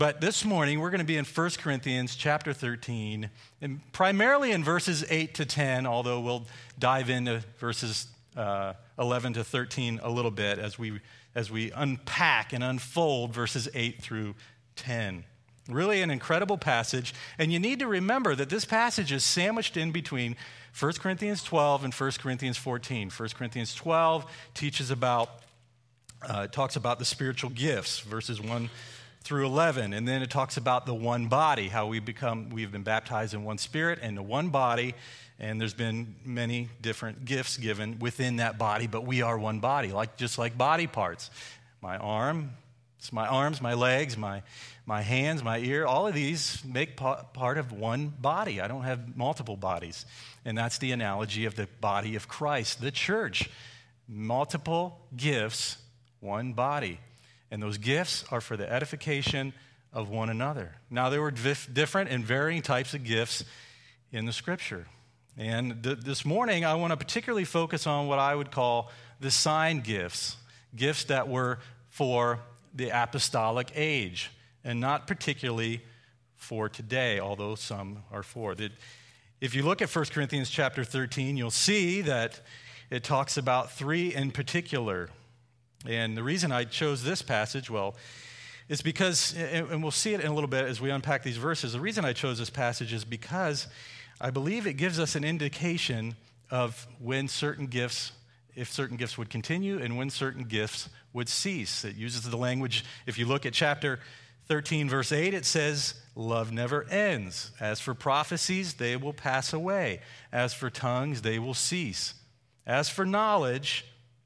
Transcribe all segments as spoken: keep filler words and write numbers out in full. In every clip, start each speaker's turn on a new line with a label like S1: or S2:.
S1: But this morning, we're going to be in First Corinthians chapter thirteen, and primarily in verses eight to ten, although we'll dive into verses uh, eleven to thirteen a little bit as we, as we unpack and unfold verses eight through ten. Really an incredible passage, and you need to remember that this passage is sandwiched in between First Corinthians twelve and First Corinthians fourteen. First Corinthians twelve teaches about, uh, talks about the spiritual gifts, verses one through eleven, and then it talks about the one body, how we become, we've been baptized in one spirit and the one body, and there's been many different gifts given within that body, but we are one body, like just like body parts. My arm, it's my arms, my legs, my my hands, my ear, all of these make pa- part of one body. I don't have multiple bodies, and that's the analogy of the body of Christ, the church. Multiple gifts, one body. And those gifts are for the edification of one another. Now, there were dif- different and varying types of gifts in the Scripture. And th- this morning, I want to particularly focus on what I would call the sign gifts, gifts that were for the apostolic age, and not particularly for today, although some are for. The, if you look at First Corinthians chapter thirteen, you'll see that it talks about three in particular. And the reason I chose this passage, well, is because, and we'll see it in a little bit as we unpack these verses, the reason I chose this passage is because I believe it gives us an indication of when certain gifts, if certain gifts would continue and when certain gifts would cease. It uses the language, if you look at chapter thirteen, verse eight, it says, love never ends. As for prophecies, they will pass away. As for tongues, they will cease. As for knowledge,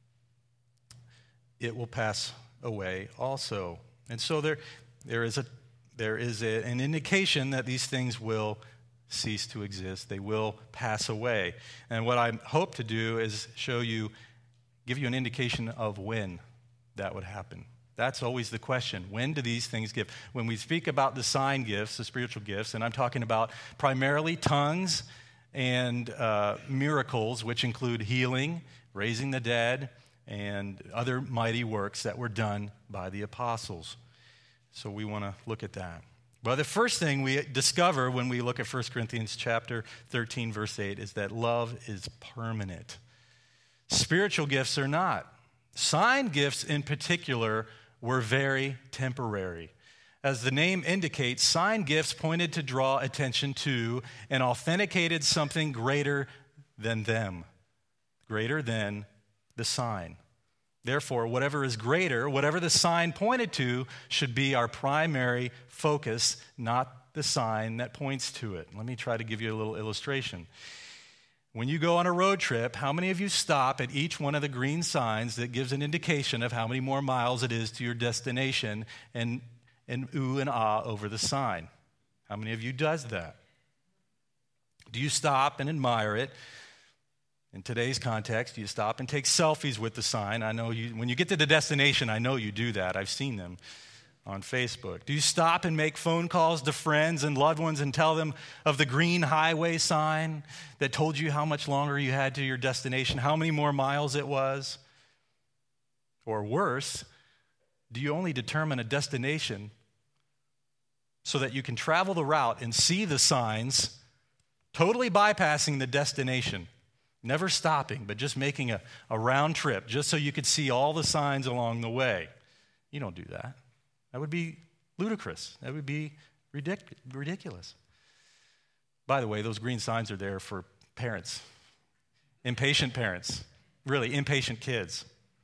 S1: it will pass away also. And so there, there is a there is a, an indication that these things will cease to exist. They will pass away. And what I hope to do is show you, give you an indication of when that would happen. That's always the question. When do these things give? When we speak about the sign gifts, the spiritual gifts, and I'm talking about primarily tongues and uh, miracles, which include healing, raising the dead, and other mighty works that were done by the apostles. So we want to look at that. Well, the first thing we discover when we look at First Corinthians chapter thirteen, verse eight, is that love is permanent. Spiritual gifts are not. Sign gifts in particular were very temporary. As the name indicates, sign gifts pointed to draw attention to and authenticated something greater than them, greater than the sign. Therefore, whatever is greater, whatever the sign pointed to, should be our primary focus, not the sign that points to it. Let me try to give you a little illustration. When you go on a road trip, how many of you stop at each one of the green signs that gives an indication of how many more miles it is to your destination and, and ooh and ah over the sign? How many of you does that? Do you stop and admire it? In today's context, you stop and take selfies with the sign. I know you, when you get to the destination, I know you do that. I've seen them on Facebook. Do you stop and make phone calls to friends and loved ones and tell them of the green highway sign that told you how much longer you had to your destination, how many more miles it was? Or worse, do you only determine a destination so that you can travel the route and see the signs, totally bypassing the destination? Never stopping, but just making a, a round trip, just so you could see all the signs along the way. You don't do that. That would be ludicrous. That would be ridic- ridiculous. By the way, those green signs are there for parents, impatient parents, really impatient kids,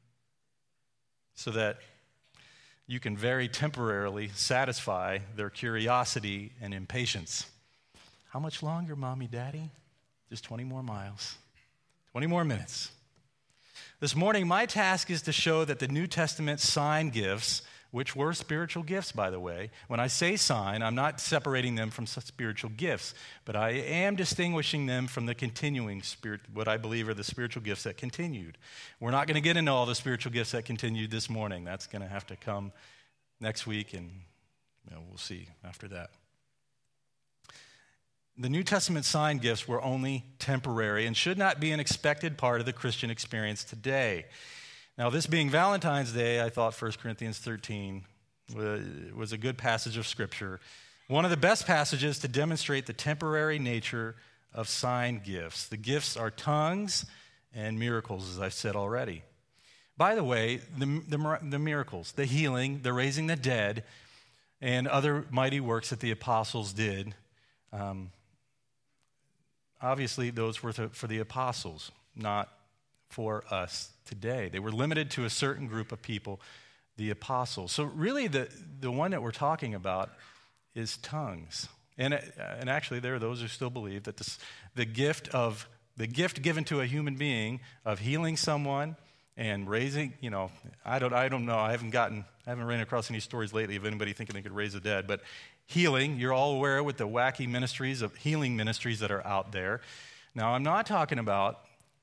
S1: so that you can very temporarily satisfy their curiosity and impatience. How much longer, Mommy, Daddy? Just twenty more miles. twenty more minutes. This morning, my task is to show that the New Testament sign gifts, which were spiritual gifts, by the way. When I say sign, I'm not separating them from spiritual gifts, but I am distinguishing them from the continuing spirit, what I believe are the spiritual gifts that continued. We're not going to get into all the spiritual gifts that continued this morning. That's going to have to come next week, and you know, we'll see after that. The New Testament sign gifts were only temporary and should not be an expected part of the Christian experience today. Now, this being Valentine's Day, I thought First Corinthians thirteen was a good passage of Scripture. One of the best passages to demonstrate the temporary nature of sign gifts. The gifts are tongues and miracles, as I've said already. By the way, the, the, the miracles, the healing, the raising the dead, and other mighty works that the apostles did, um, obviously those were for the apostles, not for us today. They were limited to a certain group of people, the apostles. So really the, the one that we're talking about is tongues. And, and actually there are those who still believe that this, the gift of the gift given to a human being of healing someone and raising, you know, I don't I don't know. I haven't gotten I haven't ran across any stories lately of anybody thinking they could raise the dead, but healing, you're all aware with the wacky ministries of healing ministries that are out there. Now, I'm not talking about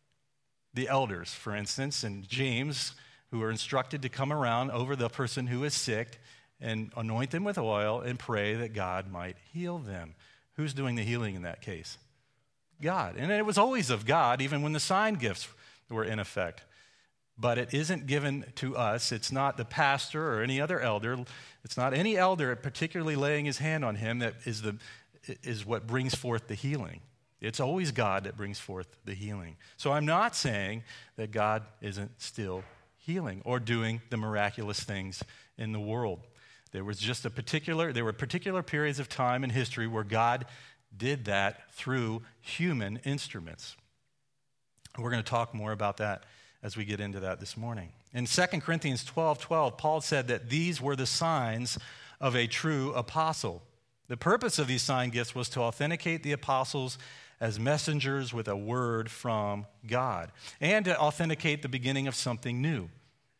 S1: the elders, for instance, and James, who are instructed to come around over the person who is sick and anoint them with oil and pray that God might heal them. Who's doing the healing in that case? God. And it was always of God, even when the sign gifts were in effect. But it isn't given to us. It's not the pastor or any other elder. It's not any elder particularly laying his hand on him that is, the, is what brings forth the healing. It's always God that brings forth the healing. So I'm not saying that God isn't still healing or doing the miraculous things in the world. There was just a particular, there were particular periods of time in history where God did that through human instruments. We're going to talk more about that as we get into that this morning. In Second Corinthians twelve twelve, Paul said that these were the signs of a true apostle. The purpose of these sign gifts was to authenticate the apostles as messengers with a word from God and to authenticate the beginning of something new.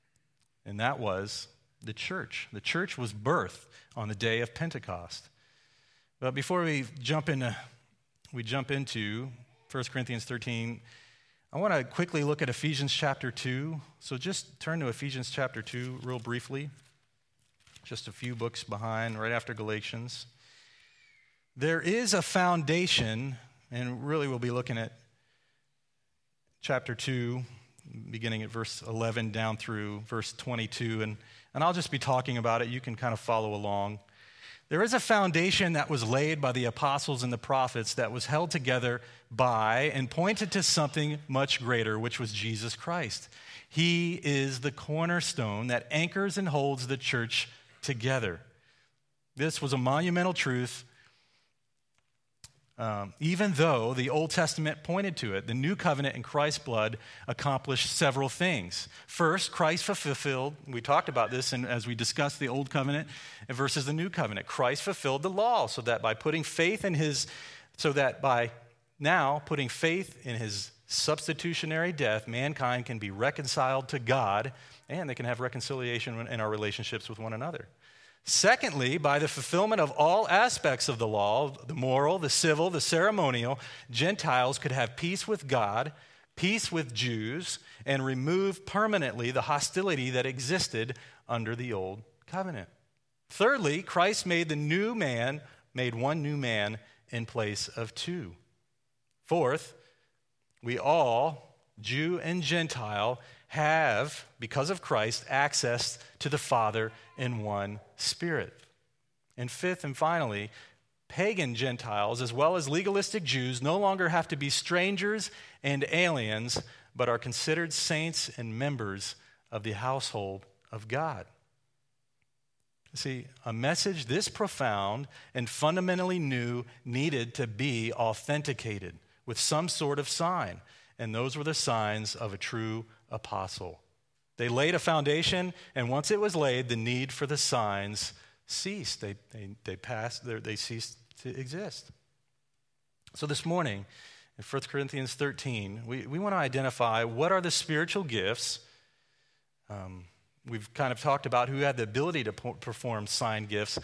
S1: And that was the church. The church was birthed on the day of Pentecost. But before we jump into, we jump into First Corinthians thirteen, I want to quickly look at Ephesians chapter two. So just turn to Ephesians chapter two real briefly. Just a few books behind, right after Galatians. There is a foundation, and really we'll be looking at chapter two, beginning at verse eleven down through verse twenty-two, and, and I'll just be talking about it. You can kind of follow along. There is a foundation that was laid by the apostles and the prophets that was held together by and pointed to something much greater, which was Jesus Christ. He is the cornerstone that anchors and holds the church together. This was a monumental truth. Um, even though the Old Testament pointed to it, the new covenant in Christ's blood accomplished several things. First, Christ fulfilled, we talked about this in, as we discussed the Old Covenant versus the New Covenant. Christ fulfilled the law so that by putting faith in his, so that by now putting faith in his substitutionary death, mankind can be reconciled to God and they can have reconciliation in our relationships with one another. Secondly, by the fulfillment of all aspects of the law, the moral, the civil, the ceremonial, Gentiles could have peace with God, peace with Jews, and remove permanently the hostility that existed under the old covenant. Thirdly, Christ made the new man, made one new man in place of two. Fourth, we all, Jew and Gentile, have, because of Christ, access to the Father in one Spirit. And fifth and finally, pagan Gentiles, as well as legalistic Jews, no longer have to be strangers and aliens, but are considered saints and members of the household of God. See, a message this profound and fundamentally new needed to be authenticated with some sort of sign, and those were the signs of a true apostle. They laid a foundation, and once it was laid, the need for the signs ceased. They, they, they passed, they ceased to exist. So this morning, in First Corinthians thirteen, we, we want to identify what are the spiritual gifts. Um, we've kind of talked about who had the ability to po- perform sign gifts,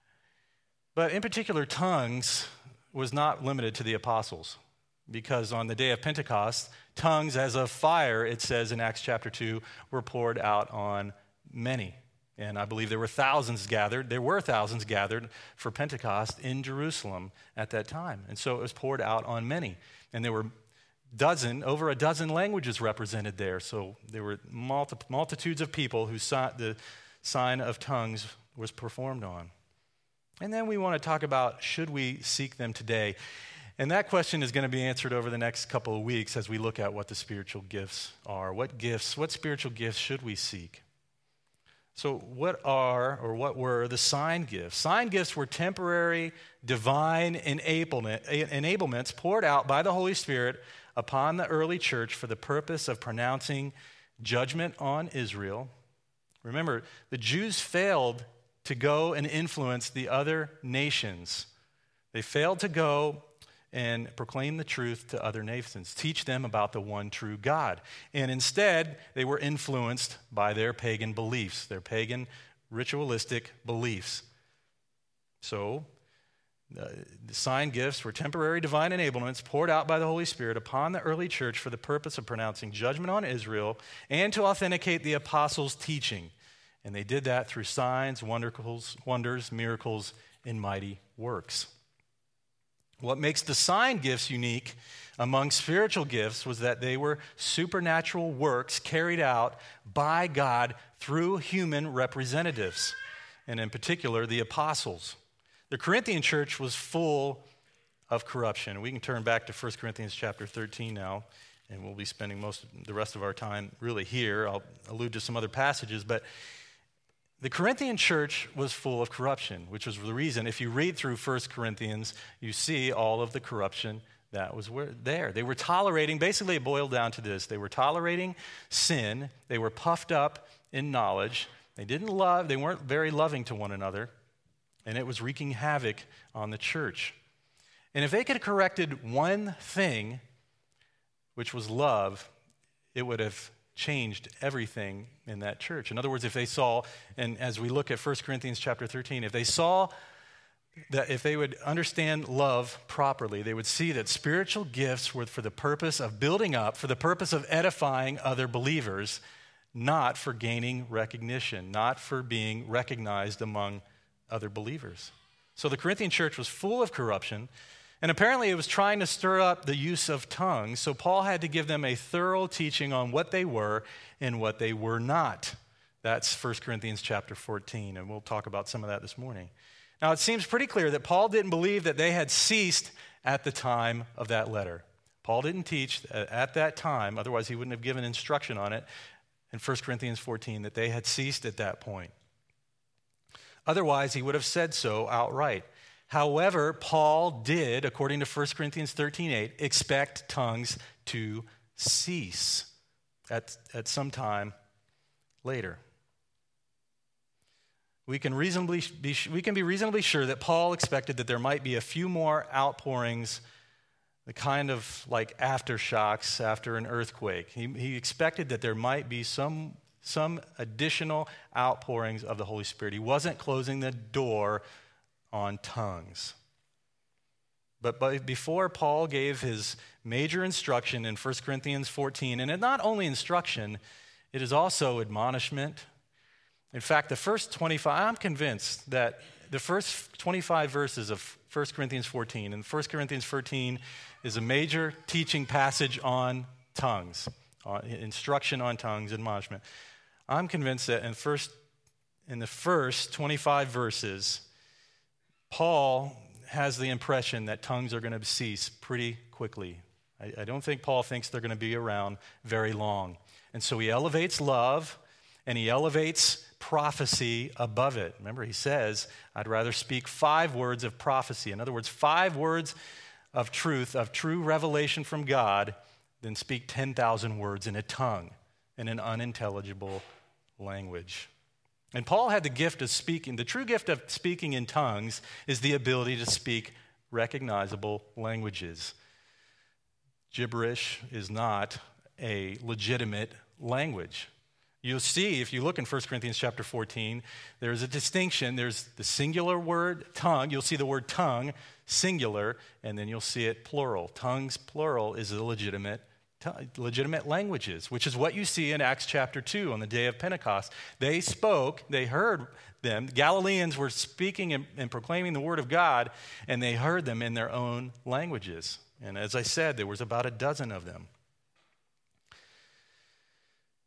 S1: but in particular, tongues was not limited to the apostles. Because on the day of Pentecost, tongues as of fire, it says in Acts chapter two, were poured out on many. And I believe there were thousands gathered. There were thousands gathered for Pentecost in Jerusalem at that time. And so it was poured out on many. And there were dozen, over a dozen languages represented there. So there were multi- multitudes of people who saw the sign of tongues was performed on. And then we want to talk about, should we seek them today? And that question is going to be answered over the next couple of weeks as we look at what the spiritual gifts are. What gifts, what spiritual gifts should we seek? So what are, or what were the sign gifts? Sign gifts were temporary divine enablement, enablements poured out by the Holy Spirit upon the early church for the purpose of pronouncing judgment on Israel. Remember, the Jews failed to go and influence the other nations. They failed to go and proclaim the truth to other nations, teach them about the one true God. And instead, they were influenced by their pagan beliefs, their pagan ritualistic beliefs. So, uh, the sign gifts were temporary divine enablements poured out by the Holy Spirit upon the early church for the purpose of pronouncing judgment on Israel and to authenticate the apostles' teaching. And they did that through signs, wonders, wonders, miracles, and mighty works. What makes the sign gifts unique among spiritual gifts was that they were supernatural works carried out by God through human representatives, and in particular, the apostles. The Corinthian church was full of corruption. We can turn back to First Corinthians chapter thirteen now, and we'll be spending most of the rest of our time really here. I'll allude to some other passages, but the Corinthian church was full of corruption, which was the reason, if you read through First Corinthians, you see all of the corruption that was there. They were tolerating, basically it boiled down to this, they were tolerating sin, they were puffed up in knowledge, they didn't love, they weren't very loving to one another, and it was wreaking havoc on the church. And if they could have corrected one thing, which was love, it would have changed everything in that church. In other words, if they saw, and as we look at First Corinthians chapter thirteen, if they saw that, if they would understand love properly, they would see that spiritual gifts were for the purpose of building up, for the purpose of edifying other believers, not for gaining recognition, not for being recognized among other believers. So the Corinthian church was full of corruption, and apparently it was trying to stir up the use of tongues, so Paul had to give them a thorough teaching on what they were and what they were not. That's First Corinthians chapter fourteen, and we'll talk about some of that this morning. Now, it seems pretty clear that Paul didn't believe that they had ceased at the time of that letter. Paul didn't teach at that time, otherwise he wouldn't have given instruction on it in First Corinthians fourteen, that they had ceased at that point. Otherwise, he would have said so outright. However, Paul did, according to First Corinthians thirteen eight, expect tongues to cease at, at some time later. We can reasonably be, we can be reasonably sure that Paul expected that there might be a few more outpourings, the kind of like aftershocks after an earthquake. He, he expected that there might be some, some additional outpourings of the Holy Spirit. He wasn't closing the door on tongues. But, but before Paul gave his major instruction in First Corinthians fourteen, and it's not only instruction, it is also admonishment. In fact, the first twenty-five, I'm convinced that the first twenty-five verses of First Corinthians fourteen, and First Corinthians fourteen is a major teaching passage on tongues, on instruction on tongues, admonishment. I'm convinced that in first in the first twenty-five verses, Paul has the impression that tongues are going to cease pretty quickly. I, I don't think Paul thinks they're going to be around very long. And so he elevates love, and he elevates prophecy above it. Remember, he says, I'd rather speak five words of prophecy. In other words, five words of truth, of true revelation from God, than speak ten thousand words in a tongue, in an unintelligible language. And Paul had the gift of speaking. The true gift of speaking in tongues is the ability to speak recognizable languages. Gibberish is not a legitimate language. You'll see, if you look in First Corinthians chapter fourteen, there's a distinction. There's the singular word, tongue. You'll see the word tongue, singular, and then you'll see it plural. Tongues, plural, is a legitimate legitimate languages, which is what you see in Acts chapter two on the day of Pentecost. They spoke, they heard them. The Galileans were speaking and, and proclaiming the word of God, and they heard them in their own languages. And as I said, there was about a dozen of them.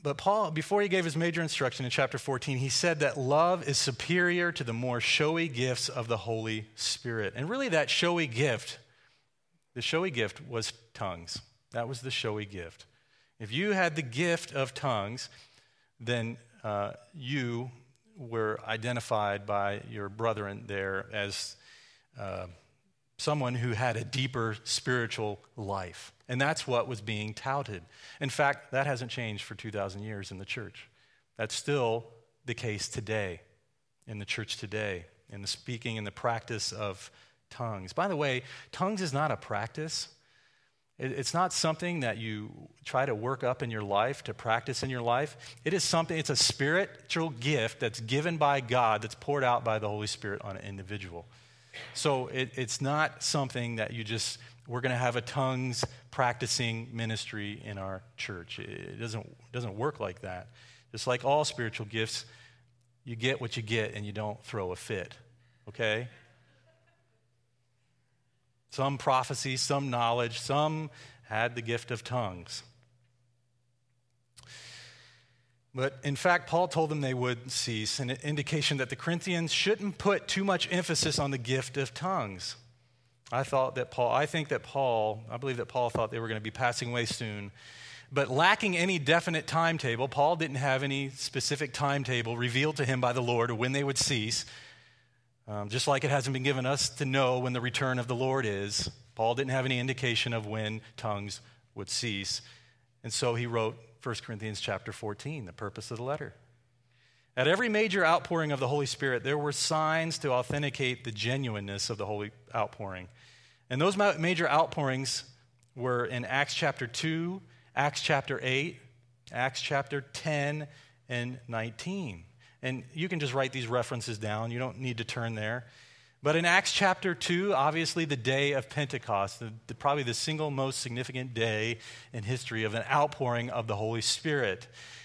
S1: but Paul, before he gave his major instruction in chapter fourteen, he said that love is superior to the more showy gifts of the Holy Spirit. And really that showy gift, the showy gift was tongues. That was the showy gift. If you had the gift of tongues, then uh, you were identified by your brethren there as uh, someone who had a deeper spiritual life. And that's what was being touted. In fact, that hasn't changed for two thousand years in the church. That's still the case today, in the church today, in the speaking and the practice of tongues. By the way, tongues is not a practice. It's not something that you try to work up in your life, to practice in your life. It is something, it's a spiritual gift that's given by God, that's poured out by the Holy Spirit on an individual. So it, it's not something that you just, we're going to have a tongues practicing ministry in our church. It doesn't, it doesn't work like that. Just like all spiritual gifts, you get what you get and you don't throw a fit, okay? Some prophecy, some knowledge, some had the gift of tongues. But in fact, Paul told them they would cease, an indication that the Corinthians shouldn't put too much emphasis on the gift of tongues. I thought that Paul, I think that Paul, I believe that Paul thought they were going to be passing away soon. But lacking any definite timetable, Paul didn't have any specific timetable revealed to him by the Lord of when they would cease. Um, just like it hasn't been given us to know when the return of the Lord is, Paul didn't have any indication of when tongues would cease. And so he wrote First Corinthians chapter fourteen, the purpose of the letter. At every major outpouring of the Holy Spirit, there were signs to authenticate the genuineness of the holy outpouring. And those major outpourings were in Acts chapter two, Acts chapter eight, Acts chapter ten, and nineteen. And you can just write these references down. You don't need to turn there. But in Acts chapter two, obviously the day of Pentecost, the, the, probably the single most significant day in history of an outpouring of the Holy Spirit.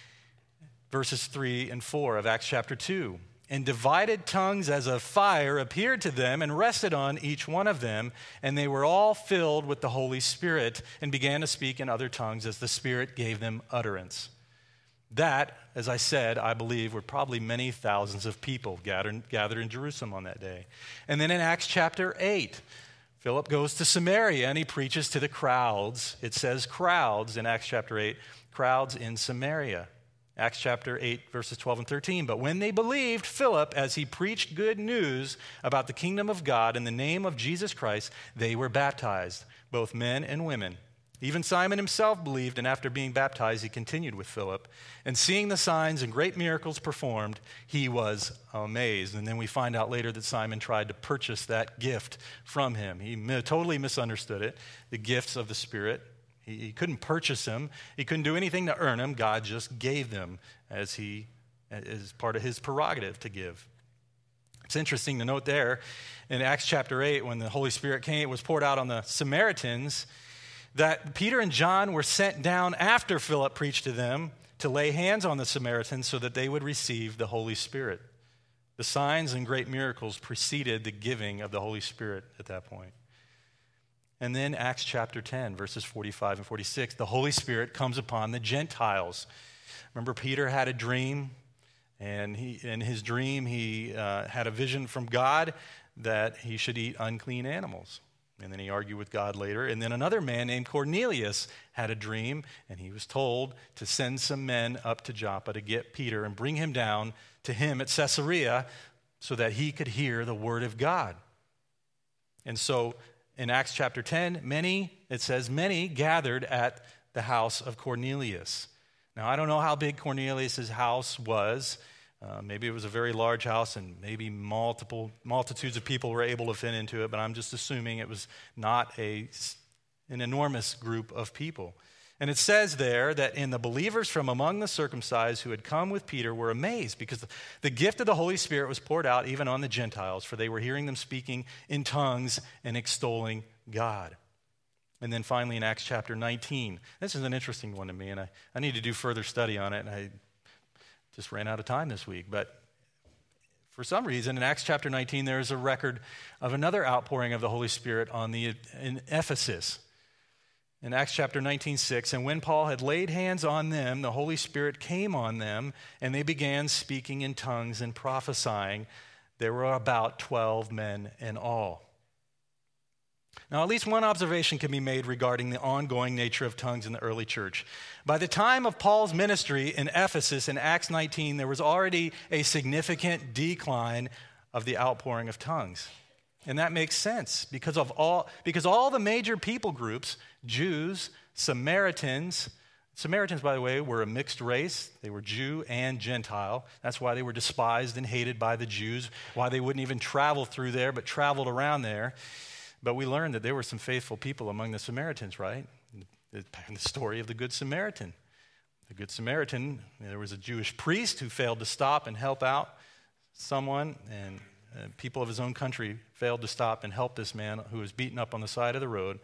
S1: Verses three and four of Acts chapter two. And divided tongues as of fire appeared to them and rested on each one of them. And they were all filled with the Holy Spirit and began to speak in other tongues as the Spirit gave them utterance. That, as I said, I believe were probably many thousands of people gathered, gathered in Jerusalem on that day. And then in Acts chapter eight, Philip goes to Samaria and he preaches to the crowds. It says crowds in Acts chapter eight, crowds in Samaria. Acts chapter eight, verses twelve and thirteen. But when they believed Philip as he preached good news about the kingdom of God in the name of Jesus Christ, they were baptized, both men and women. Even Simon himself believed, and after being baptized, he continued with Philip. And seeing the signs and great miracles performed, he was amazed. And then we find out later that Simon tried to purchase that gift from him. He totally misunderstood it, the gifts of the Spirit. He, he couldn't purchase them. He couldn't do anything to earn them. God just gave them as he, as part of his prerogative to give. It's interesting to note there in Acts chapter eight, when the Holy Spirit came, it was poured out on the Samaritans, that Peter and John were sent down after Philip preached to them to lay hands on the Samaritans so that they would receive the Holy Spirit. The signs and great miracles preceded the giving of the Holy Spirit at that point. And then Acts chapter ten, verses forty-five and forty-six, the Holy Spirit comes upon the Gentiles. Remember, Peter had a dream, and he, in his dream he uh, had a vision from God that he should eat unclean animals. And then he argued with God later. And then another man named Cornelius had a dream, and he was told to send some men up to Joppa to get Peter and bring him down to him at Caesarea so that he could hear the word of God. And so in Acts chapter ten, many, it says, many gathered at the house of Cornelius. Now, I don't know how big Cornelius' house was. Uh, maybe it was a very large house and maybe multiple multitudes of people were able to fit into it, but I'm just assuming it was not a, an enormous group of people. And it says there that in the believers from among the circumcised who had come with Peter were amazed because the, the gift of the Holy Spirit was poured out even on the Gentiles, for they were hearing them speaking in tongues and extolling God. And then finally in Acts chapter nineteen, this is an interesting one to me, and I, I need to do further study on it, and I just ran out of time this week. But for some reason, in Acts chapter nineteen, there is a record of another outpouring of the Holy Spirit on the in Ephesus. In Acts chapter nineteen, six, and when Paul had laid hands on them, the Holy Spirit came on them, and they began speaking in tongues and prophesying. There were about twelve men in all. Now, at least one observation can be made regarding the ongoing nature of tongues in the early church. By the time of Paul's ministry in Ephesus in Acts nineteen, there was already a significant decline of the outpouring of tongues. And that makes sense because of all because all the major people groups, Jews, Samaritans, Samaritans, by the way, were a mixed race. They were Jew and Gentile. That's why they were despised and hated by the Jews, why they wouldn't even travel through there, but traveled around there. But we learned that there were some faithful people among the Samaritans, right? The, the story of the Good Samaritan. The Good Samaritan, there was a Jewish priest who failed to stop and help out someone, and uh, people of his own country failed to stop and help this man who was beaten up on the side of the road.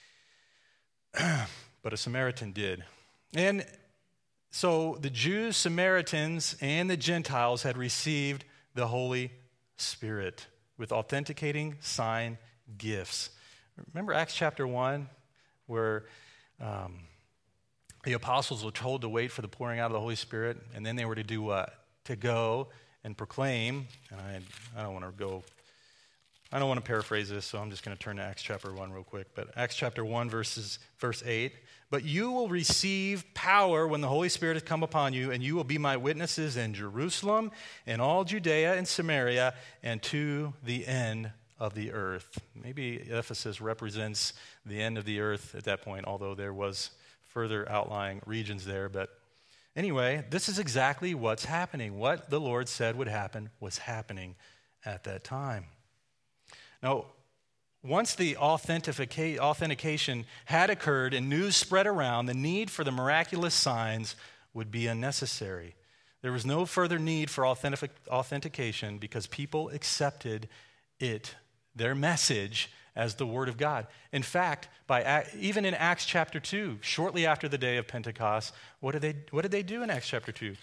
S1: But a Samaritan did. And so the Jews, Samaritans, and the Gentiles had received the Holy Spirit with authenticating sign gifts. Remember Acts chapter one, where um, the apostles were told to wait for the pouring out of the Holy Spirit, and then they were to do what? To go and proclaim. And I, I don't want to go, I don't want to paraphrase this, so I'm just going to turn to Acts chapter one real quick. But Acts chapter one, verses, verse eight. But you will receive power when the Holy Spirit has come upon you, and you will be my witnesses in Jerusalem, in all Judea and Samaria, and to the end of the earth. Maybe Ephesus represents the end of the earth at that point, although there was further outlying regions there. But anyway, this is exactly what's happening. What the Lord said would happen was happening at that time. Now, once the authentication had occurred and news spread around, the need for the miraculous signs would be unnecessary. There was no further need for authentic- authentication because people accepted it, their message, as the Word of God. In fact, by even in Acts chapter two, shortly after the day of Pentecost, what did they, what did they do in Acts chapter two?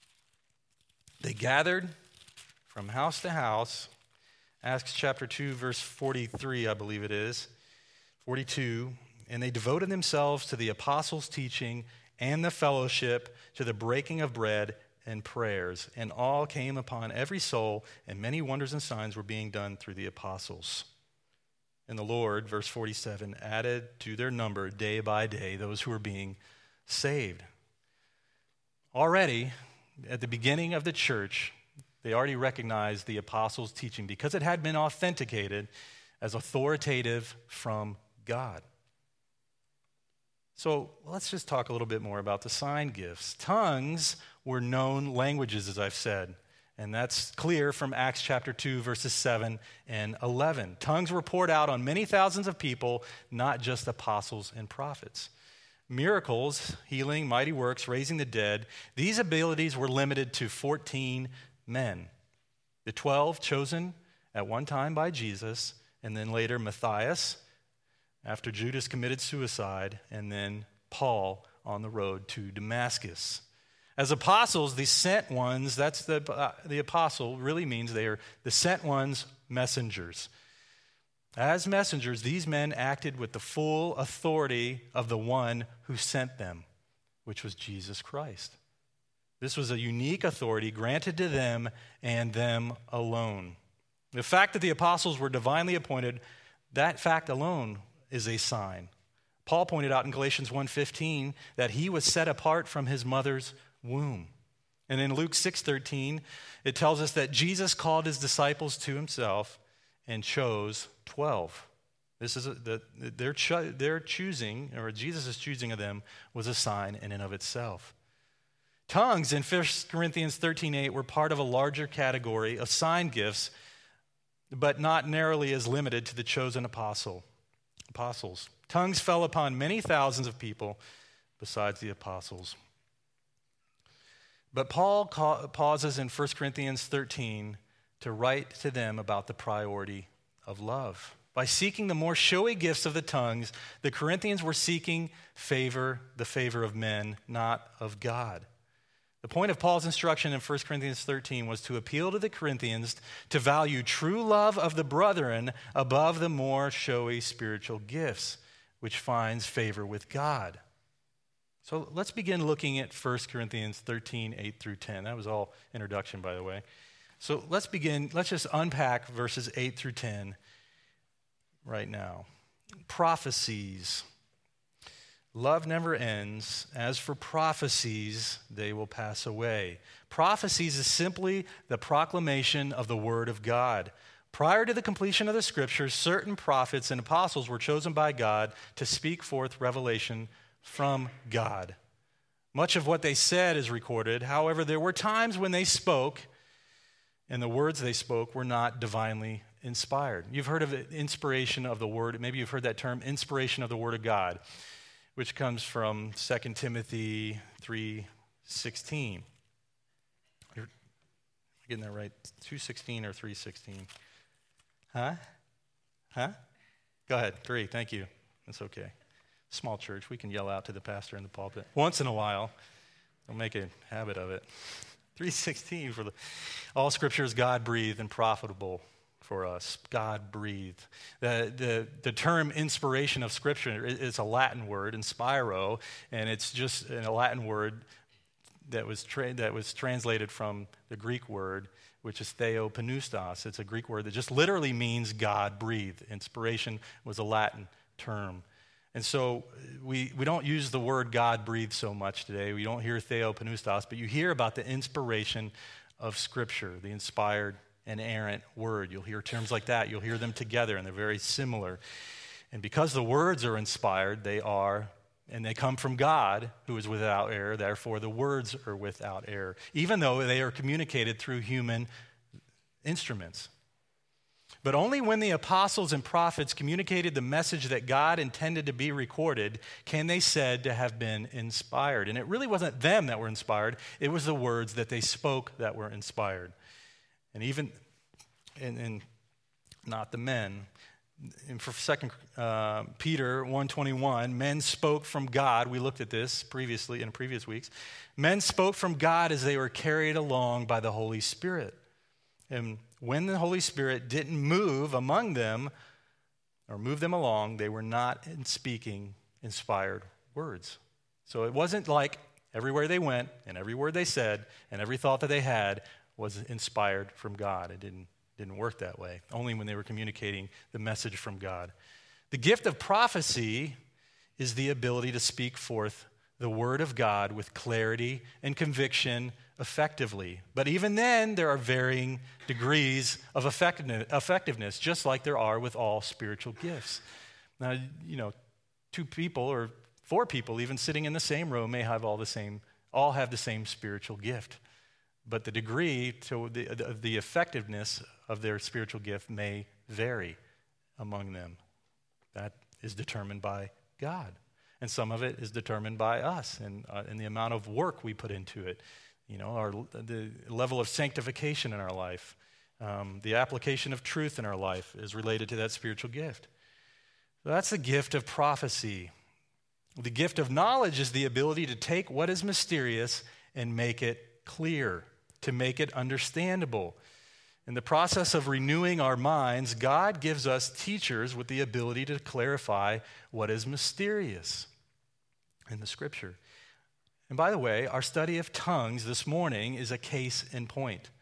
S1: They gathered from house to house. Acts chapter two, verse forty-three, I believe it is, forty-two, and they devoted themselves to the apostles' teaching and the fellowship, to the breaking of bread and prayers, and all came upon every soul, and many wonders and signs were being done through the apostles. And the Lord, verse forty-seven, added to their number day by day those who were being saved. Already, at the beginning of the church, they already recognized the apostles' teaching because it had been authenticated as authoritative from God. So let's just talk a little bit more about the sign gifts. Tongues were known languages, as I've said, and that's clear from Acts chapter two, verses seven and eleven. Tongues were poured out on many thousands of people, not just apostles and prophets. Miracles, healing, mighty works, raising the dead, these abilities were limited to fourteen men. The twelve chosen at one time by Jesus, and then later Matthias, after Judas committed suicide, and then Paul on the road to Damascus. As apostles, the sent ones, that's the, uh, the apostle really means they are the sent ones, messengers. As messengers, these men acted with the full authority of the one who sent them, which was Jesus Christ. This was a unique authority granted to them and them alone. The fact that the apostles were divinely appointed, that fact alone is a sign. Paul pointed out in Galatians one fifteen that he was set apart from his mother's womb. And in Luke six thirteen, it tells us that Jesus called his disciples to himself and chose twelve. This is a, the, their, cho- their choosing, or Jesus' choosing of them, was a sign in and of itself. Tongues in First Corinthians thirteen eight were part of a larger category of sign gifts, but not narrowly as limited to the chosen apostle, apostles. Tongues fell upon many thousands of people besides the apostles. But Paul ca- pauses in First Corinthians thirteen to write to them about the priority of love. By seeking the more showy gifts of the tongues, the Corinthians were seeking favor, the favor of men, not of God. The point of Paul's instruction in First Corinthians thirteen was to appeal to the Corinthians to value true love of the brethren above the more showy spiritual gifts. which finds favor with God. So let's begin looking at First Corinthians thirteen, eight through ten. That was all introduction, by the way. So let's begin, let's just unpack verses eight through ten right now. Prophecies. Love never ends. As for prophecies, they will pass away. Prophecies is simply the proclamation of the word of God. Prior to the completion of the scriptures, certain prophets and apostles were chosen by God to speak forth revelation from God. Much of what they said is recorded. However, there were times when they spoke, and the words they spoke were not divinely inspired. You've heard of it, inspiration of the word. Maybe you've heard that term, inspiration of the word of God, which comes from Second Timothy three sixteen. You're getting that right? two sixteen or three sixteen? Huh? Huh? Go ahead. Three. Thank you. That's okay. Small church. We can yell out to the pastor in the pulpit once in a while. Don't make a habit of it. three sixteen for the all scripture is God-breathed and profitable for us. God-breathed. The, the, the term inspiration of scripture is a Latin word, inspiro, and it's just a Latin word that was tra- that was translated from the Greek word, which is theopneustos. It's a Greek word that just literally means God-breathed. Inspiration was a Latin term. And so we, we don't use the word God-breathed so much today. We don't hear theopneustos, but you hear about the inspiration of Scripture, the inspired and inerrant word. You'll hear terms like that. You'll hear them together, and they're very similar. And because the words are inspired, they are, and they come from God, who is without error, therefore the words are without error, even though they are communicated through human instruments. But only when the apostles and prophets communicated the message that God intended to be recorded can they said to have been inspired. And it really wasn't them that were inspired. It was the words that they spoke that were inspired. And even, and, and not the men. And for Second uh, Peter one twenty-one, men spoke from God. We looked at this previously in previous weeks. Men spoke from God as they were carried along by the Holy Spirit. And when the Holy Spirit didn't move among them or move them along, they were not in speaking inspired words. So it wasn't like everywhere they went and every word they said and every thought that they had was inspired from God. It didn't, didn't work that way, only when they were communicating the message from God. The gift of prophecy is the ability to speak forth the word of God with clarity and conviction effectively. But even then, there are varying degrees of effectiveness, just like there are with all spiritual gifts. Now, you know, two people or four people even sitting in the same room may have all the same, all have the same spiritual gift. But the degree to the, the, the effectiveness of their spiritual gift may vary among them. That is determined by God. And some of it is determined by us and, uh, and the amount of work we put into it. You know, our, the level of sanctification in our life, um, the application of truth in our life is related to that spiritual gift. So that's the gift of prophecy. The gift of knowledge is the ability to take what is mysterious and make it clear, to make it understandable. In the process of renewing our minds, God gives us teachers with the ability to clarify what is mysterious in the Scripture. And by the way, our study of tongues this morning is a case in point.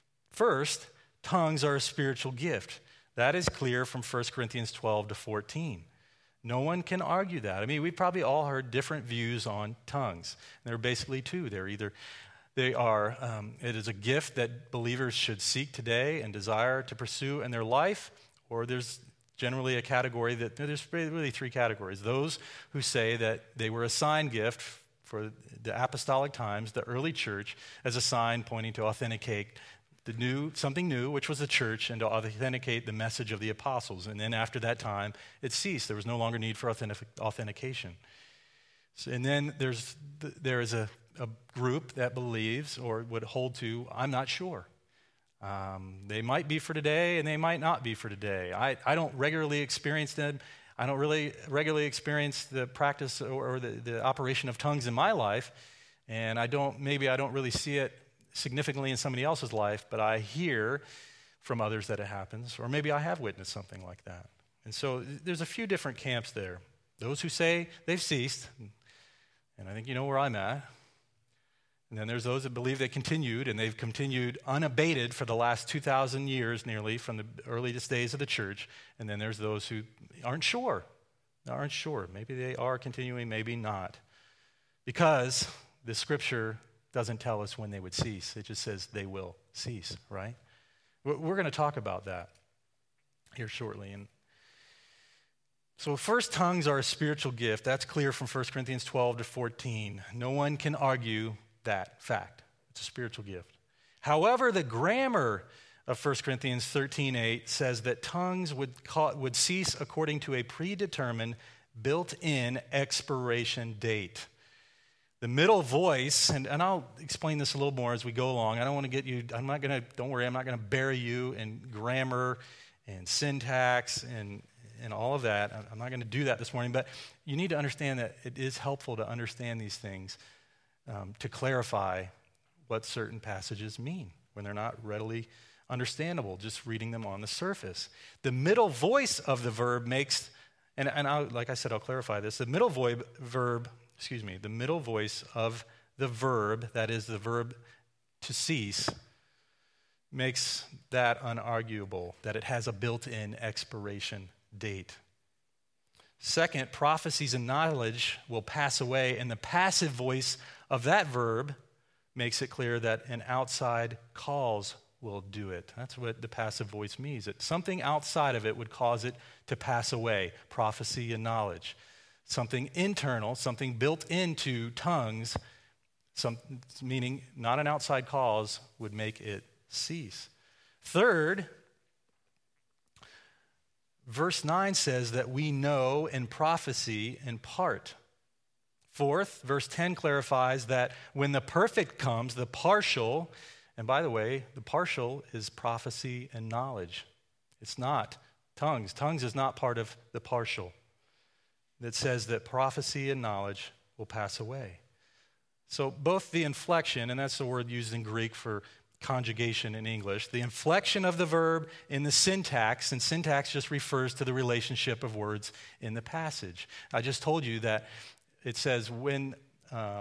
S1: First, tongues are a spiritual gift. That is clear from First Corinthians twelve to fourteen. No one can argue that. I mean, we've probably all heard different views on tongues. There are basically two. They're either, they are, um, it is a gift that believers should seek today and desire to pursue in their life, or there's generally a category that, there's really three categories. Those who say that they were a sign gift for the apostolic times, the early church, as a sign pointing to authenticate the new, something new, which was the church, and to authenticate the message of the apostles. And then after that time, it ceased. There was no longer need for authentic, authentication. So, and then there's there is a, a group that believes or would hold to, I'm not sure. Um, they might be for today, and they might not be for today. I, I don't regularly experience them. I don't really regularly experience the practice or, or the, the operation of tongues in my life, and I don't, maybe I don't really see it significantly in somebody else's life, but I hear from others that it happens, or maybe I have witnessed something like that. And so there's a few different camps there. Those who say they've ceased, and I think you know where I'm at. And then there's those that believe they continued, and they've continued unabated for the last two thousand years nearly from the earliest days of the church. And then there's those who aren't sure, aren't sure. Maybe they are continuing, maybe not. Because the scripture doesn't tell us when they would cease. It just says they will cease, right? We're going to talk about that here shortly. And so first, tongues are a spiritual gift. That's clear from First Corinthians twelve to fourteen. No one can argue that fact. It's a spiritual gift. However, the grammar of First Corinthians thirteen eight says that tongues would, call, would cease according to a predetermined, built-in expiration date. The middle voice, and, and I'll explain this a little more as we go along. I don't want to get you, I'm not going to, don't worry, I'm not going to bury you in grammar and syntax and, and all of that. I'm not going to do that this morning, but you need to understand that it is helpful to understand these things um, to clarify what certain passages mean when they're not readily understandable, just reading them on the surface. The middle voice of the verb makes, and, and I'll, like I said, I'll clarify this. The middle vo- verb, excuse me, the middle voice of the verb, that is the verb to cease, makes that unarguable, that it has a built-in expiration date. Second, prophecies and knowledge will pass away, and the passive voice of that verb makes it clear that an outside cause will do it. That's what the passive voice means. That something outside of it would cause it to pass away, prophecy and knowledge. Something internal, something built into tongues, some, meaning not an outside cause, would make it cease. Third, verse nine says that we know in prophecy in part. Fourth, verse ten clarifies that when the perfect comes, the partial, and by the way, the partial is prophecy and knowledge. It's not tongues. Tongues is not part of the partial. That says that prophecy and knowledge will pass away. So both the inflection, and that's the word used in Greek for conjugation in English, the inflection of the verb in the syntax, and syntax just refers to the relationship of words in the passage. I just told you that it says when uh,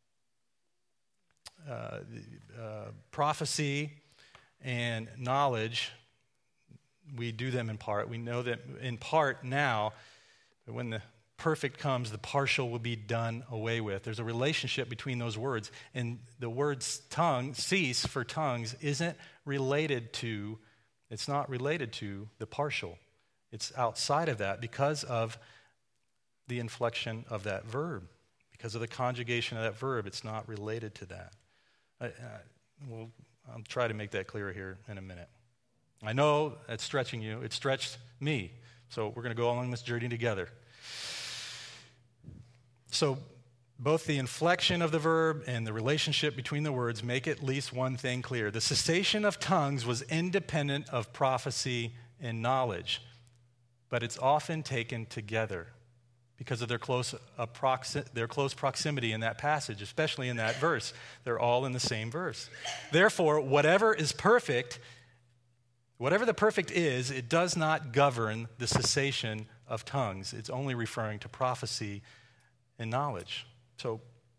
S1: uh, uh, prophecy and knowledge, we do them in part. We know that in part now, but when the perfect comes, the partial will be done away with. There's a relationship between those words. And the words tongue, cease for tongues, isn't related to, it's not related to the partial. It's outside of that because of the inflection of that verb. Because of the conjugation of that verb, it's not related to that. I, I, well, I'll try to make that clear here in a minute. I know it's stretching you. It stretched me. So we're going to go along this journey together. So both the inflection of the verb and the relationship between the words make at least one thing clear. The cessation of tongues was independent of prophecy and knowledge, but it's often taken together because of their close, approxi- their close proximity in that passage, especially in that verse. They're all in the same verse. Therefore, whatever is perfect, whatever the perfect is, it does not govern the cessation of tongues. It's only referring to prophecy and knowledge. So,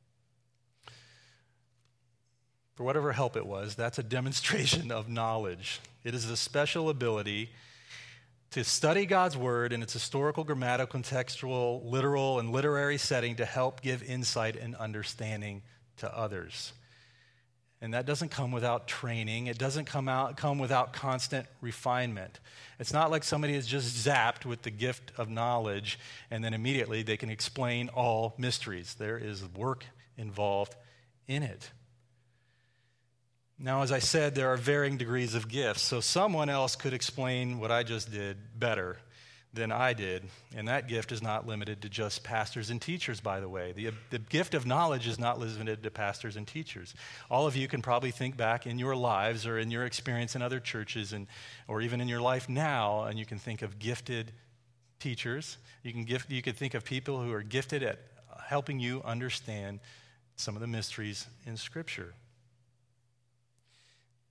S1: for whatever help it was, that's a demonstration of knowledge. It is the special ability to study God's word in its historical, grammatical, contextual, literal, and literary setting to help give insight and understanding to others. And that doesn't come without training. It doesn't come out come without constant refinement. It's not like somebody is just zapped with the gift of knowledge and then immediately they can explain all mysteries. There is work involved in it. Now, as I said, there are varying degrees of gifts. So someone else could explain what I just did better than I did. And that gift is not limited to just pastors and teachers, by the way. The, the gift of knowledge is not limited to pastors and teachers. All of you can probably think back in your lives or in your experience in other churches and or even in your life now, and you can think of gifted teachers. You can gift, you could think of people who are gifted at helping you understand some of the mysteries in Scripture.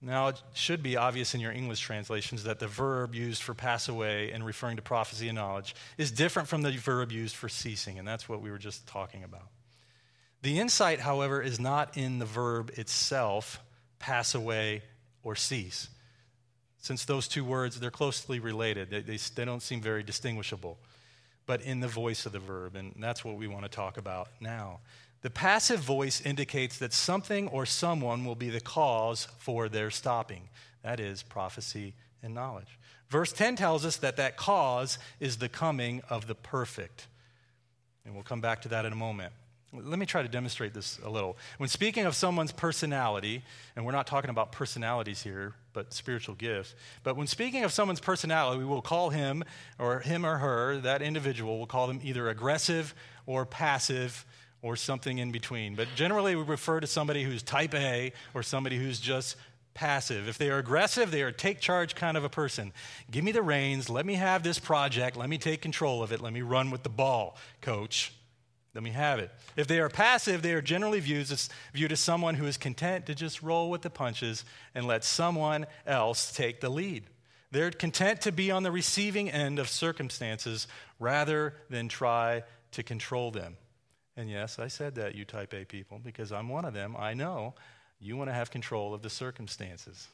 S1: Now, it should be obvious in your English translations that the verb used for pass away and referring to prophecy and knowledge is different from the verb used for ceasing, and that's what we were just talking about. The insight, however, is not in the verb itself, pass away or cease. Since those two words, they're closely related. They, they, they don't seem very distinguishable, but in the voice of the verb, and that's what we want to talk about now. The passive voice indicates that something or someone will be the cause for their stopping. That is prophecy and knowledge. Verse ten tells us that that cause is the coming of the perfect. And we'll come back to that in a moment. Let me try to demonstrate this a little. When speaking of someone's personality, and we're not talking about personalities here, but spiritual gifts, but when speaking of someone's personality, we will call him or him or her, that individual, we'll call them either aggressive or passive or something in between. But generally, we refer to somebody who's type A or somebody who's just passive. If they are aggressive, they are a take-charge kind of a person. Give me the reins. Let me have this project. Let me take control of it. Let me run with the ball, coach. Let me have it. If they are passive, they are generally viewed as, viewed as someone who is content to just roll with the punches and let someone else take the lead. They're content to be on the receiving end of circumstances rather than try to control them. And yes, I said that, you type A people, because I'm one of them. I know you want to have control of the circumstances.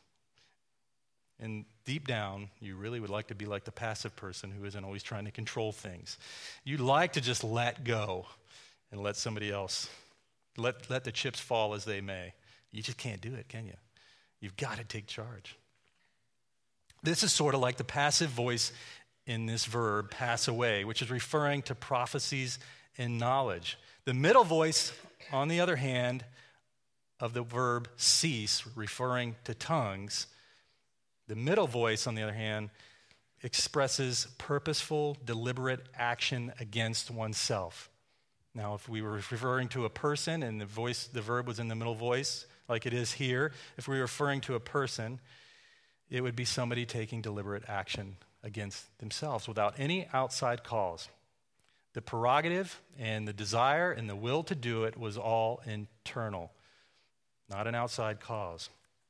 S1: And deep down, you really would like to be like the passive person who isn't always trying to control things. You'd like to just let go and let somebody else, let, let the chips fall as they may. You just can't do it, can you? You've got to take charge. This is sort of like the passive voice in this verb, pass away, which is referring to prophecies and knowledge. The middle voice, on the other hand, of the verb cease, referring to tongues, the middle voice, on the other hand, expresses purposeful, deliberate action against oneself. Now, if we were referring to a person and the voice, the verb was in the middle voice, like it is here, if we were referring to a person, it would be somebody taking deliberate action against themselves without any outside cause. The prerogative and the desire and the will to do it was all internal, not an outside cause.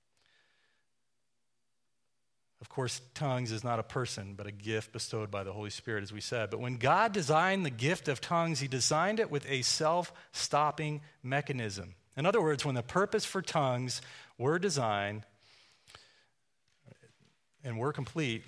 S1: Of course, tongues is not a person, but a gift bestowed by the Holy Spirit, as we said. But when God designed the gift of tongues, he designed it with a self-stopping mechanism. In other words, when the purpose for tongues were designed and were complete,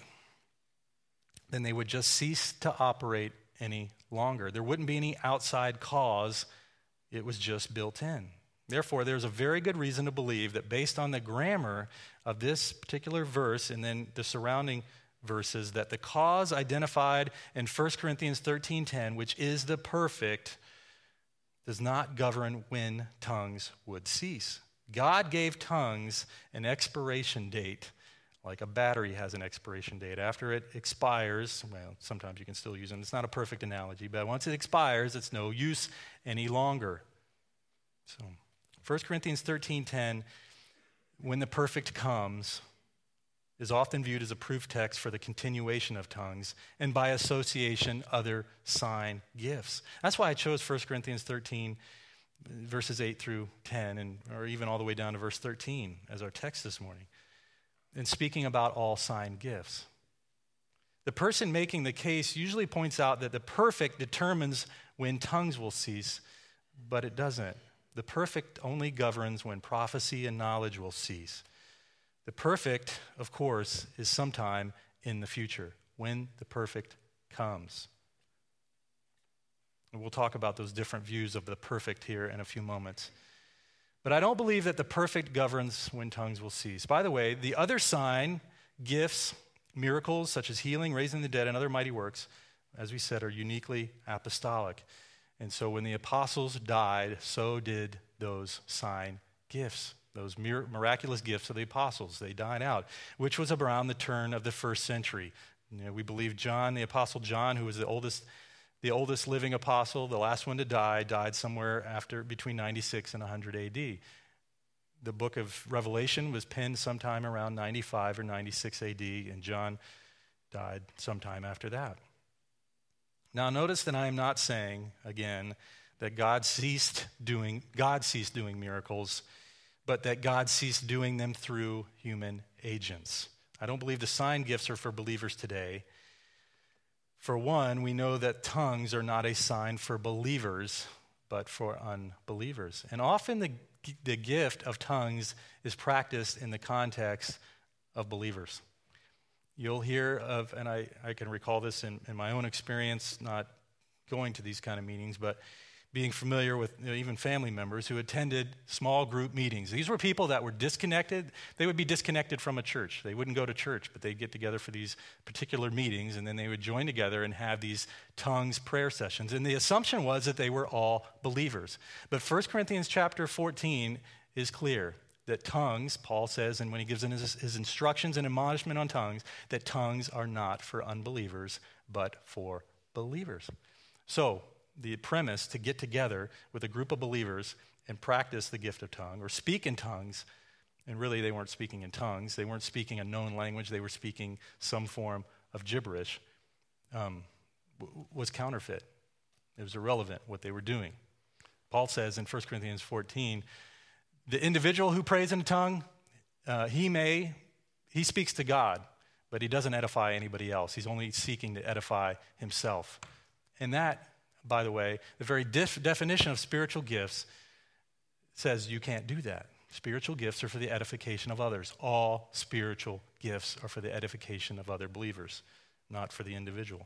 S1: then they would just cease to operate any longer. There wouldn't be any outside cause. It was just built in. Therefore, there's a very good reason to believe that based on the grammar of this particular verse and then the surrounding verses, that the cause identified in First Corinthians thirteen ten, which is the perfect, does not govern when tongues would cease. God gave tongues an expiration date, like a battery has an expiration date. After it expires, well, sometimes you can still use them. It's not a perfect analogy, but once it expires, it's no use any longer. So, First Corinthians thirteen ten, when the perfect comes, is often viewed as a proof text for the continuation of tongues, and by association, other sign gifts. That's why I chose First Corinthians thirteen, verses eight through ten, and or even all the way down to verse thirteen as our text this morning. And speaking about all sign gifts. The person making the case usually points out that the perfect determines when tongues will cease, but it doesn't. The perfect only governs when prophecy and knowledge will cease. The perfect, of course, is sometime in the future, when the perfect comes. And we'll talk about those different views of the perfect here in a few moments. But I don't believe that the perfect governs when tongues will cease. By the way, the other sign, gifts, miracles such as healing, raising the dead, and other mighty works, as we said, are uniquely apostolic. And so when the apostles died, so did those sign gifts, those mir- miraculous gifts of the apostles. They died out, which was around the turn of the first century. You know, we believe John, the apostle John, who was the oldest The oldest living apostle, the last one to die, died somewhere after between ninety-six and one hundred A D. The book of Revelation was penned sometime around ninety-five or ninety-six A D, and John died sometime after that. Now notice that I am not saying, again, that God ceased doing, God ceased doing miracles but that God ceased doing them through human agents. I don't believe the sign gifts are for believers today. For one, we know that tongues are not a sign for believers, but for unbelievers. And often the, the gift of tongues is practiced in the context of believers. You'll hear of, and I, I can recall this in, in my own experience, not going to these kind of meetings, but being familiar with, you know, even family members who attended small group meetings. These were people that were disconnected. They would be disconnected from a church. They wouldn't go to church, but they'd get together for these particular meetings, and then they would join together and have these tongues prayer sessions. And the assumption was that they were all believers. But First Corinthians chapter fourteen is clear that tongues, Paul says, and when he gives in his, his instructions and admonishment on tongues, that tongues are not for unbelievers, but for believers. So, the premise to get together with a group of believers and practice the gift of tongue or speak in tongues, and really they weren't speaking in tongues, they weren't speaking a known language, they were speaking some form of gibberish, um, w- was counterfeit. It was irrelevant what they were doing. Paul says in First Corinthians fourteen, the individual who prays in a tongue, uh, he may, he speaks to God, but he doesn't edify anybody else. He's only seeking to edify himself. And that, by the way, the very def- definition of spiritual gifts says you can't do that. Spiritual gifts are for the edification of others. All spiritual gifts are for the edification of other believers, not for the individual.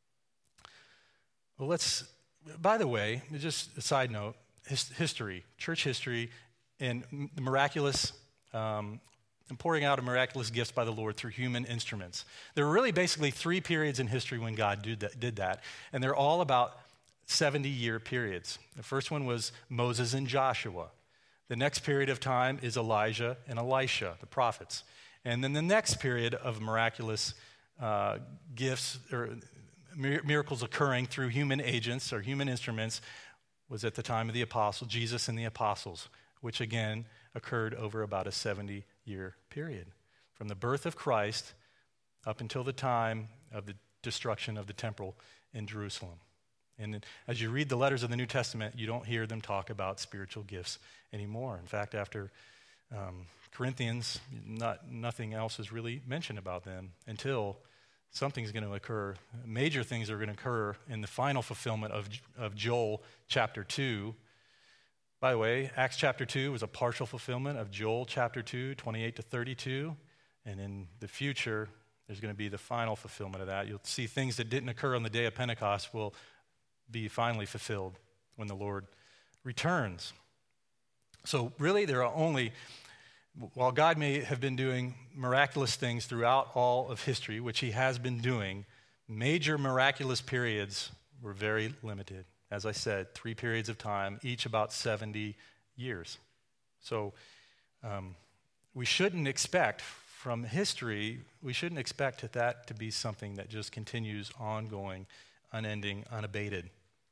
S1: Well, let's, by the way, just a side note, his, history, church history, and the miraculous, um, and pouring out of miraculous gifts by the Lord through human instruments. There were really basically three periods in history when God did that, did that and they're all about seventy-year periods. The first one was Moses and Joshua. The next period of time is Elijah and Elisha, the prophets. And then the next period of miraculous uh, gifts or miracles occurring through human agents or human instruments was at the time of the apostles, Jesus and the apostles, which again occurred over about a seventy-year period, from the birth of Christ up until the time of the destruction of the temple in Jerusalem. And as you read the letters of the New Testament, you don't hear them talk about spiritual gifts anymore. In fact, after um, Corinthians, not, nothing else is really mentioned about them until something's going to occur. Major things are going to occur in the final fulfillment of, of Joel chapter two. By the way, Acts chapter two was a partial fulfillment of Joel chapter two, twenty-eight to thirty-two. And in the future, there's going to be the final fulfillment of that. You'll see things that didn't occur on the day of Pentecost will be finally fulfilled when the Lord returns. So really, there are only, while God may have been doing miraculous things throughout all of history, which he has been doing, major miraculous periods were very limited. As I said, three periods of time, each about seventy years. So um, we shouldn't expect from history, we shouldn't expect that to be something that just continues ongoing, unending, unabated.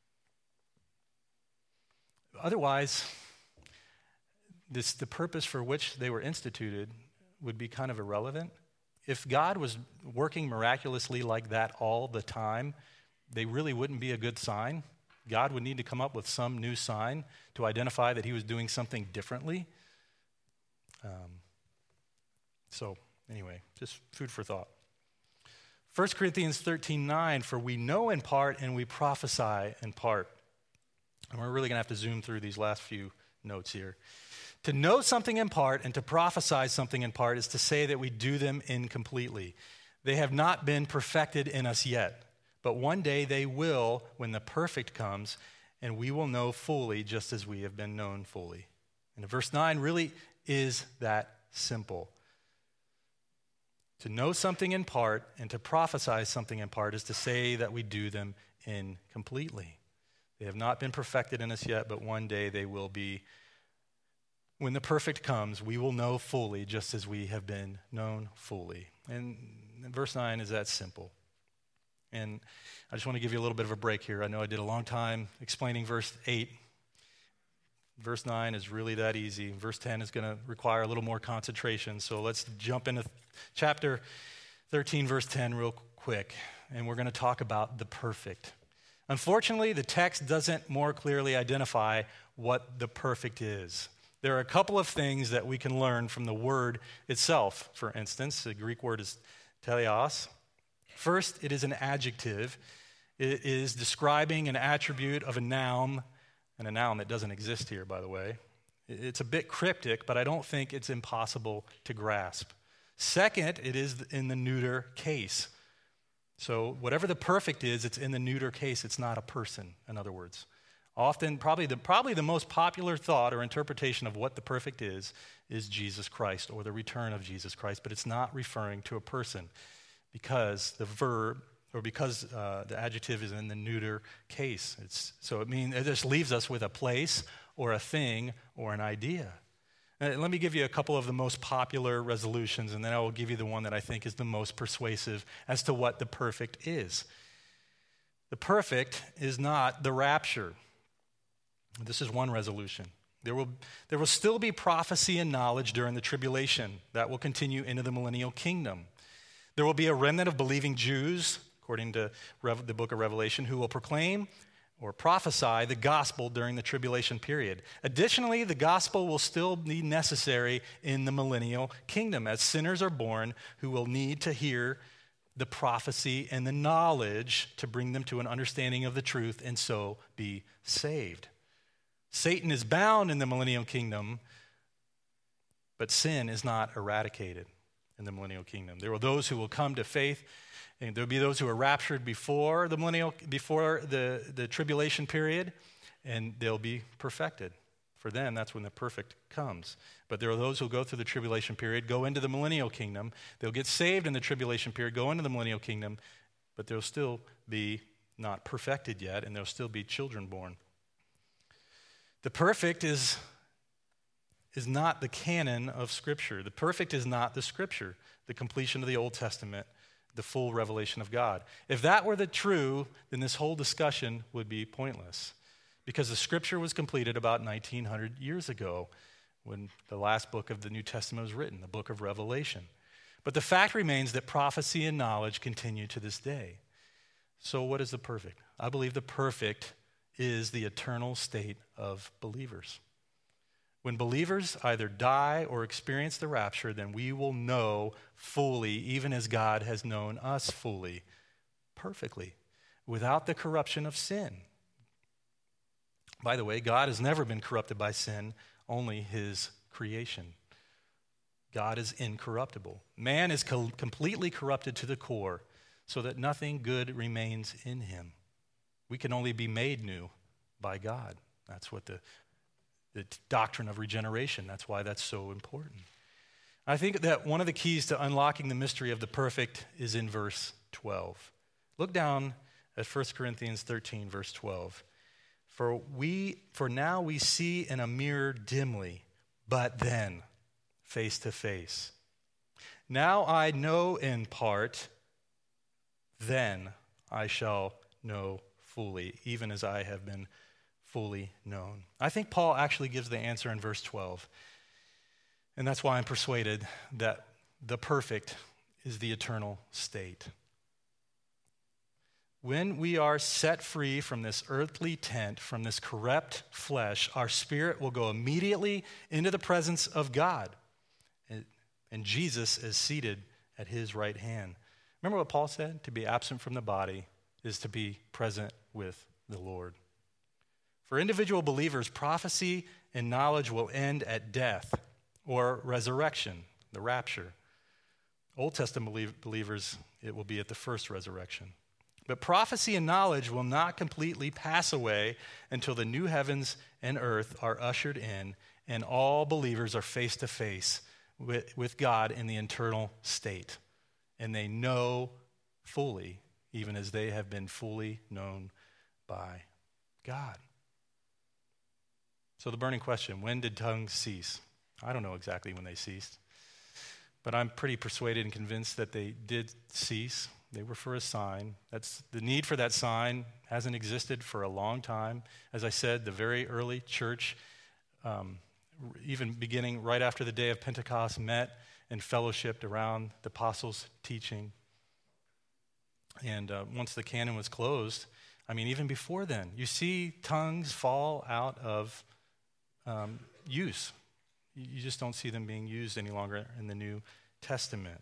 S1: Otherwise, this, the purpose for which they were instituted would be kind of irrelevant. If God was working miraculously like that all the time, they really wouldn't be a good sign. God would need to come up with some new sign to identify that he was doing something differently. Um, so anyway, just food for thought. First Corinthians thirteen nine, for we know in part and we prophesy in part. And we're really going to have to zoom through these last few notes here. To know something in part and to prophesy something in part is to say that we do them incompletely. They have not been perfected in us yet, but one day they will when the perfect comes, and we will know fully just as we have been known fully. And verse nine really is that simple. To know something in part and to prophesy something in part is to say that we do them incompletely. They have not been perfected in us yet, but one day they will be. When the perfect comes, we will know fully just as we have been known fully. And verse nine is that simple. And I just want to give you a little bit of a break here. I know I did a long time explaining verse eight. Verse nine is really that easy. Verse ten is going to require a little more concentration. So let's jump into chapter thirteen, verse ten real quick. And we're going to talk about the perfect. Unfortunately, the text doesn't more clearly identify what the perfect is. There are a couple of things that we can learn from the word itself. For instance, the Greek word is teleos. First, it is an adjective. It is describing an attribute of a noun, and a noun that doesn't exist here, by the way. It's a bit cryptic, but I don't think it's impossible to grasp. Second, it is in the neuter case. So whatever the perfect is, it's in the neuter case. It's not a person, in other words. Often, probably the, probably the most popular thought or interpretation of what the perfect is, is Jesus Christ or the return of Jesus Christ, but it's not referring to a person because the verb, or because uh, the adjective is in the neuter case. It's, so it means it just leaves us with a place or a thing or an idea. And let me give you a couple of the most popular resolutions, and then I will give you the one that I think is the most persuasive as to what the perfect is. The perfect is not the rapture. This is one resolution. There will, there will still be prophecy and knowledge during the tribulation. That will continue into the millennial kingdom. There will be a remnant of believing Jews, according to Rev- the book of Revelation, who will proclaim or prophesy the gospel during the tribulation period. Additionally, the gospel will still be necessary in the millennial kingdom as sinners are born who will need to hear the prophecy and the knowledge to bring them to an understanding of the truth and so be saved. Satan is bound in the millennial kingdom, but sin is not eradicated in the millennial kingdom. There are those who will come to faith, and there will be those who are raptured before the millennial, before the, the tribulation period, and they'll be perfected. For them, that's when the perfect comes. But there are those who will go through the tribulation period, go into the millennial kingdom. They'll get saved in the tribulation period, go into the millennial kingdom, but they'll still be not perfected yet, and there'll still be children born. The perfect is, is not the canon of Scripture. The perfect is not the Scripture, the completion of the Old Testament, the full revelation of God. If that were the true, then this whole discussion would be pointless because the Scripture was completed about nineteen hundred years ago when the last book of the New Testament was written, the book of Revelation. But the fact remains that prophecy and knowledge continue to this day. So what is the perfect? I believe the perfect is the eternal state of believers. When believers either die or experience the rapture, then we will know fully, even as God has known us fully, perfectly, without the corruption of sin. By the way, God has never been corrupted by sin, only his creation. God is incorruptible. Man is co- completely corrupted to the core, so that nothing good remains in him. We can only be made new by God. That's what the, the doctrine of regeneration, that's why that's so important. I think that one of the keys to unlocking the mystery of the perfect is in verse twelve. Look down at First Corinthians thirteen, verse twelve. For we, for now we see in a mirror dimly, but then face to face. Now I know in part, then I shall know fully, even as I have been fully known. I think Paul actually gives the answer in verse twelve. And that's why I'm persuaded that the perfect is the eternal state. When we are set free from this earthly tent, from this corrupt flesh, our spirit will go immediately into the presence of God. And, and Jesus is seated at his right hand. Remember what Paul said? To be absent from the body is to be present with the Lord. For individual believers, prophecy and knowledge will end at death or resurrection, the rapture. Old Testament believers, it will be at the first resurrection. But prophecy and knowledge will not completely pass away until the new heavens and earth are ushered in and all believers are face to face with, with God in the eternal state. And they know fully, even as they have been fully known by God. So the burning question, when did tongues cease? I don't know exactly when they ceased, but I'm pretty persuaded and convinced that they did cease. They were for a sign. That's the need for that sign hasn't existed for a long time. As I said, the very early church, um, even beginning right after the day of Pentecost, met and fellowshipped around the apostles' teaching. And uh, once the canon was closed, I mean, even before then, you see tongues fall out of um, use. You just don't see them being used any longer in the New Testament.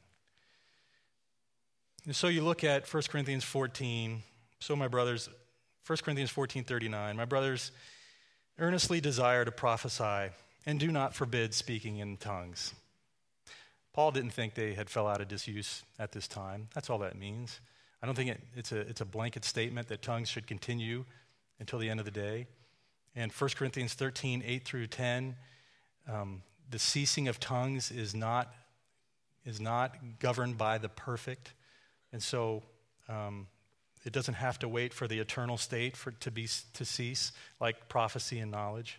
S1: And so you look at First Corinthians fourteen. So my brothers, First Corinthians fourteen thirty-nine, my brothers, earnestly desire to prophesy and do not forbid speaking in tongues. Paul didn't think they had fell out of disuse at this time. That's all that means. I don't think it, it's a it's a blanket statement that tongues should continue until the end of the day. And First Corinthians thirteen, eight through ten, um, the ceasing of tongues is not, is not governed by the perfect. And so um, it doesn't have to wait for the eternal state for to be to cease, like prophecy and knowledge.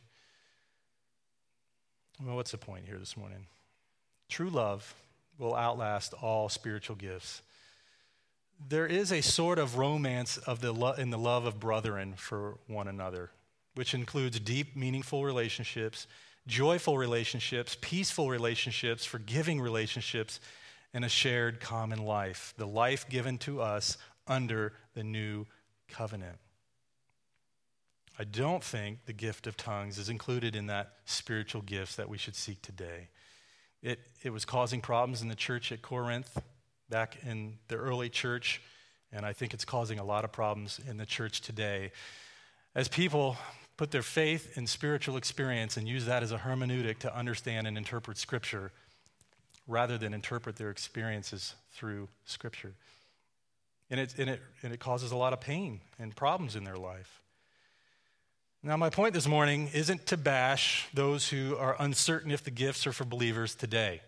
S1: Well, what's the point here this morning? True love will outlast all spiritual gifts. There is a sort of romance of the lo- in the love of brethren for one another, which includes deep, meaningful relationships, joyful relationships, peaceful relationships, forgiving relationships, and a shared common life, the life given to us under the new covenant. I don't think the gift of tongues is included in that spiritual gifts that we should seek today. It, it was causing problems in the church at Corinth, back in the early church, and I think it's causing a lot of problems in the church today. As people put their faith in spiritual experience and use that as a hermeneutic to understand and interpret Scripture, rather than interpret their experiences through Scripture. And it, and it, and it causes a lot of pain and problems in their life. Now, my point this morning isn't to bash those who are uncertain if the gifts are for believers today.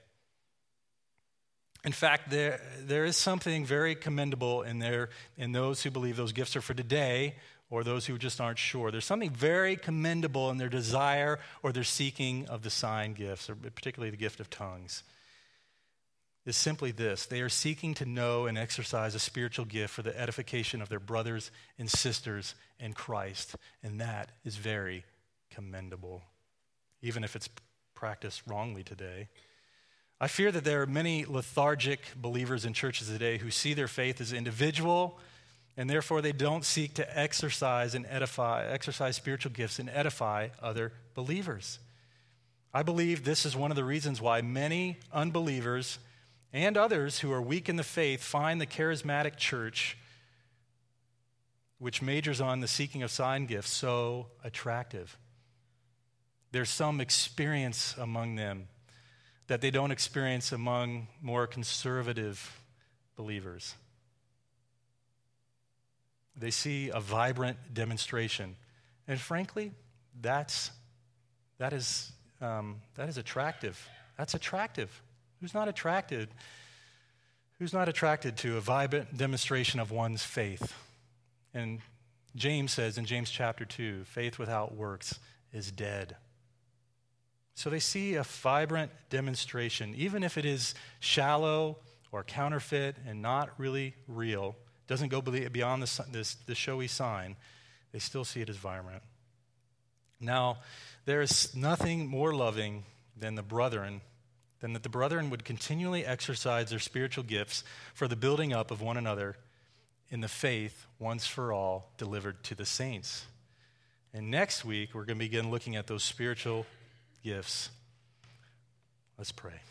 S1: In fact, there, there is something very commendable in there in those who believe those gifts are for today or those who just aren't sure. There's something very commendable in their desire or their seeking of the sign gifts, or particularly the gift of tongues. Is simply this: they are seeking to know and exercise a spiritual gift for the edification of their brothers and sisters in Christ, and that is very commendable, even if it's practiced wrongly today. I fear that there are many lethargic believers in churches today who see their faith as individual, and therefore they don't seek to exercise and edify, exercise spiritual gifts and edify other believers. I believe this is one of the reasons why many unbelievers and others who are weak in the faith find the charismatic church, which majors on the seeking of sign gifts, so attractive. There's some experience among them that they don't experience among more conservative believers. They see a vibrant demonstration. And frankly, that's, that is, um, that is attractive. That's attractive. Who's not attracted? Who's not attracted to a vibrant demonstration of one's faith? And James says in James chapter two, faith without works is dead. So they see a vibrant demonstration, even if it is shallow or counterfeit and not really real, doesn't go beyond the, this, the showy sign, they still see it as vibrant. Now, there is nothing more loving than the brethren than that the brethren would continually exercise their spiritual gifts for the building up of one another in the faith once for all delivered to the saints. And next week, we're going to begin looking at those spiritual gifts. Let's pray.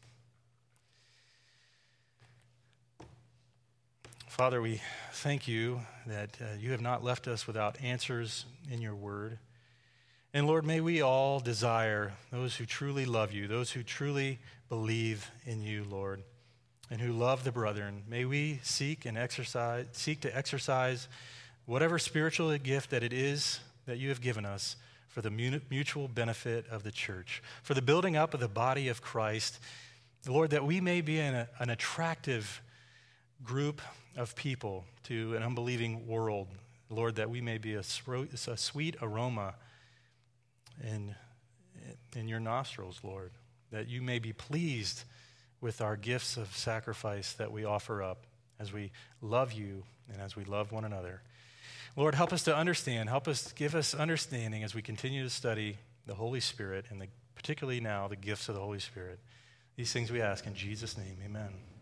S1: Father, we thank you that uh, you have not left us without answers in your word. And Lord, may we all desire those who truly love you, those who truly believe in you, Lord, and who love the brethren. May we seek and exercise, seek to exercise whatever spiritual gift that it is that you have given us for the mutual benefit of the church, for the building up of the body of Christ. Lord, that we may be an, an attractive group of people to an unbelieving world. Lord, that we may be a, a sweet aroma in, in your nostrils, Lord, that you may be pleased with our gifts of sacrifice that we offer up as we love you and as we love one another. Lord, help us to understand, help us, give us understanding as we continue to study the Holy Spirit and the, particularly now the gifts of the Holy Spirit. These things we ask in Jesus' name, amen.